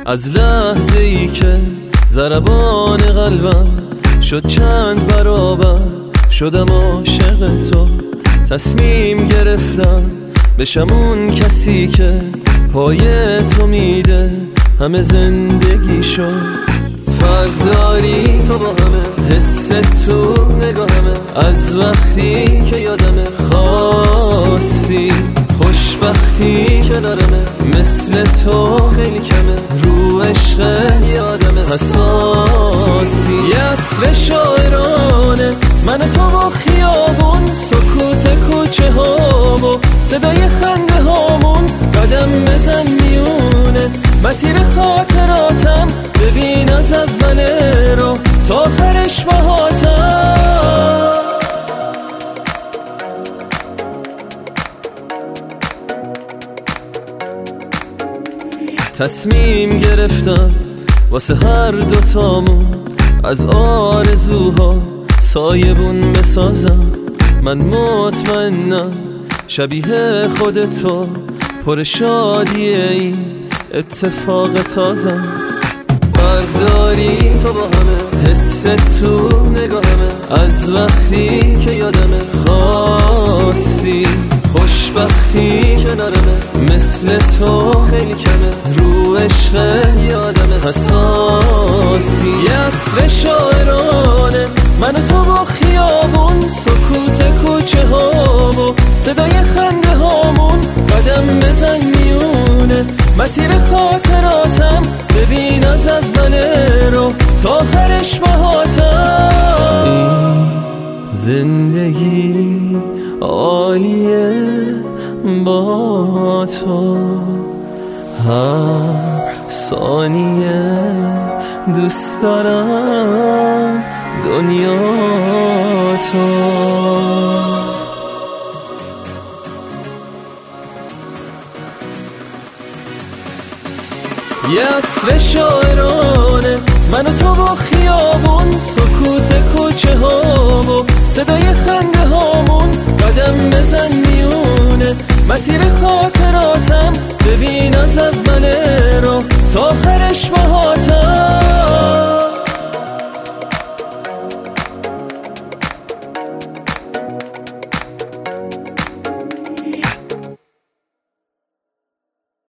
از لحظه ای که ضربان قلبم شد چند برابر شدم عاشق تو. تصمیم گرفتم بشم اون کسی که پای تو میده همه زندگیشو. فرق داری تو با همه، حس تو نگاهمه، از وقتی که یادمه خاصی خوشبختی کنارمه. مثل تو خیلی کمه، رو عشق یادمه حساسی. یه عصر شاعرانه من تو با خیابون، سکوت کوچه ها و صدای خنده هامون. قدم بزن میونه مسیر خاطراتم، ببین از اول رو تا آخرش باهاتم. تصمیم گرفتم واسه هر دوتامون از آرزوها سایبون بسازم. من مطمئنم شبیه خودتو پر شادیه این اتفاق تازم. فرق داری تو با همه، حس تو نگاهمه، از وقتی که یادمه خاصی خوشبختی کنارمه. مثل تو خیلی کمه، رو عشق یادمه حساسی. یه عصر شاعرانه من تو با خیابون، سکوت کوچه ها و صدای خنده هامون. قدم بزن میونه مسیر خاطراتم، ببین از اول رو تا آخرش باهاتم. این زندگی عالیه با تو، هر ثانیه دوست دارم دنیا تو. یه عصر شاعرانه من تو با خیابون، سکوت کوچه ها و صدای خنده هامون. قدم بزن میونه مسیر خاطراتم، ببین از اول